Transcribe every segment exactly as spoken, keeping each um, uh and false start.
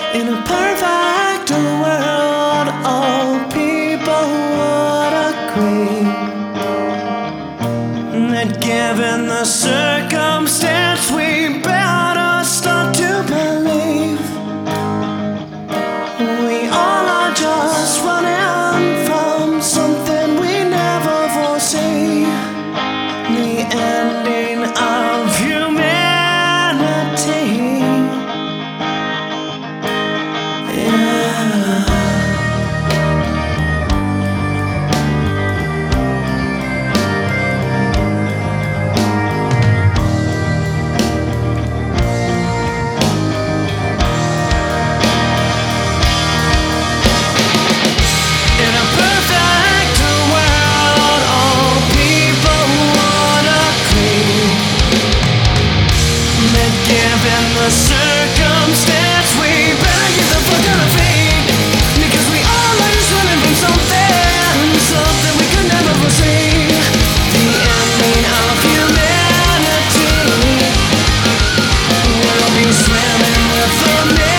In a perfect world, all people would agree that given the circumstance, we better start to believe we all are just running from something we never foresee. The ending of humanity. Given the circumstance, we better get the fuck out of feet, because we all are just running from something, something we could never foresee. The ending of humanity. We'll be swimming with the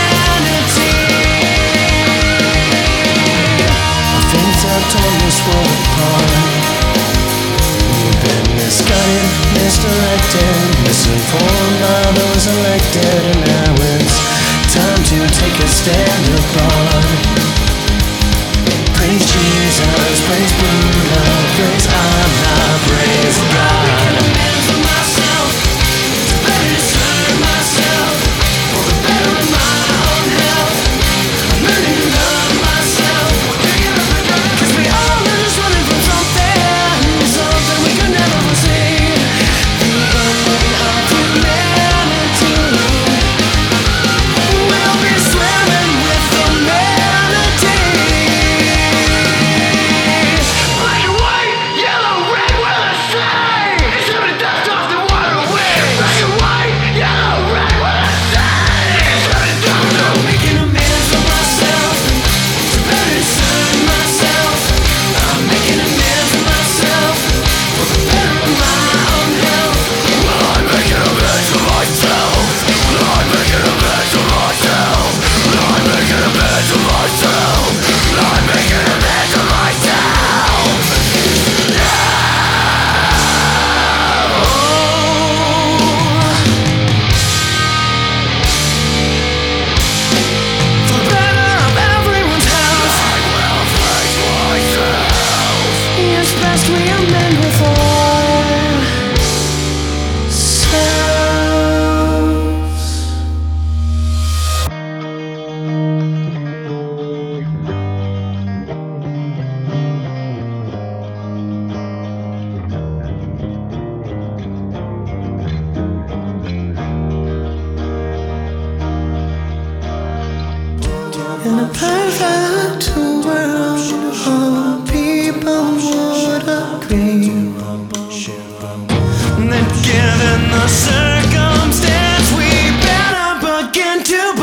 manatee. Things have torn this world apart. We've been misguided, misdirected, misinformed by those elected, and now it's time to take a stand apart. Praise Jesus, praise Buddha, praise Allah, praise God. I'm making a man for myself, to better serve myself, for the better of my own health. I'm learning to love myself, cause we all are just running from something, something we could never foresee. The ending of humanity. We'll be swimming with the manatee. Black and white, yellow, red, we're the same. Except the dust off the water away. Black and white, yellow, red, we're the same. Except the dust off. I'm making a man for myself, to better serve myself. I'm making a man for myself, for the better of my own health. Well, I'm making a man for myself. Well, I'm making a man for myself. Well, I'm making a man for myself. Well, I'm making a man for myself. Oh. For the better of everyone's health, I will face myself. It's best we amend with ourselves. In a perfect world, all people would agree that given the circumstance, we better begin to